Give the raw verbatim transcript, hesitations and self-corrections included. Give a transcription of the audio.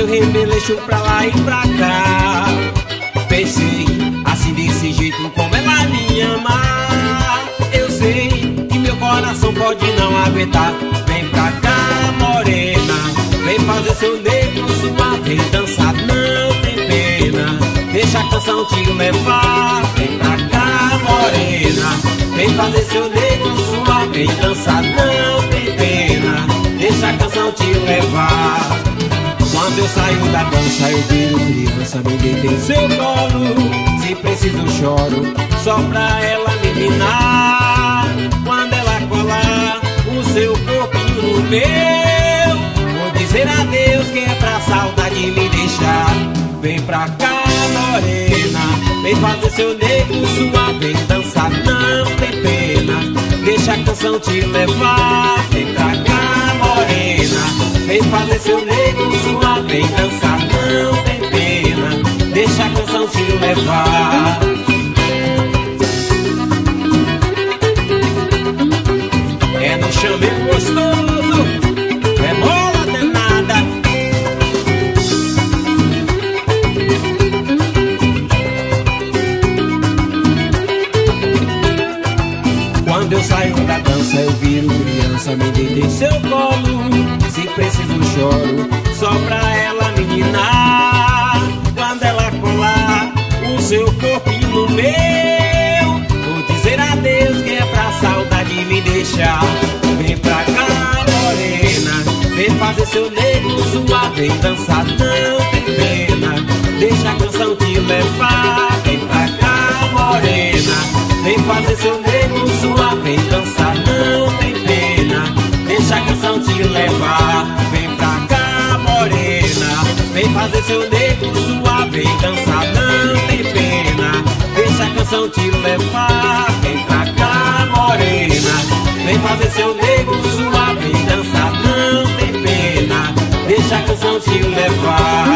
eu remeleixo pra lá e pra cá. Pensei, assim desse jeito como ela me ama. Eu sei que meu coração pode não aguentar. Vem pra cá, morena, vem fazer seu negro suave, vem dançar, não tem pena. Deixa a canção te levar. Vem pra cá, morena, vem fazer seu negro suave, vem dançar, não tem pena. Deixa a canção te levar. Quando eu saio da dança eu viro criança, me deito em seu colo. Se preciso eu choro, só pra ela me ninar. Quando ela colar o seu corpinho no meu, vou dizer adeus que é pra saudade me deixar. Vem pra cá, morena, vem fazer seu negro suave, vem dançar, não tem pena. Deixa a canção te levar. Vem pra cá, morena, vem fazer seu negro suave, vem dançar, não tem pena. Deixa a canção te levar. É no chamego gostoso, é bola danada. Quando eu saio da dança eu viro criança, me deito em seu colo. Se preciso eu choro, só pra ela me ninar. Quando ela colar o seu corpinho no meu, vou dizer adeus que é pra saudade me deixar. Vem pra cá, morena, vem fazer seu negro suave, vem dançar, não tem pena. Deixa a canção te levar. Vem pra cá, morena, vem fazer seu negro suave, vem dançar, não tem pena. Deixa a canção te levar. Vem pra cá, morena, vem fazer seu negro suave, vem dançar, não tem pena. Deixa a canção te levar. Vem pra cá, morena, vem fazer seu negro suave, vem dançar, não tem pena. Deixa a canção te levar.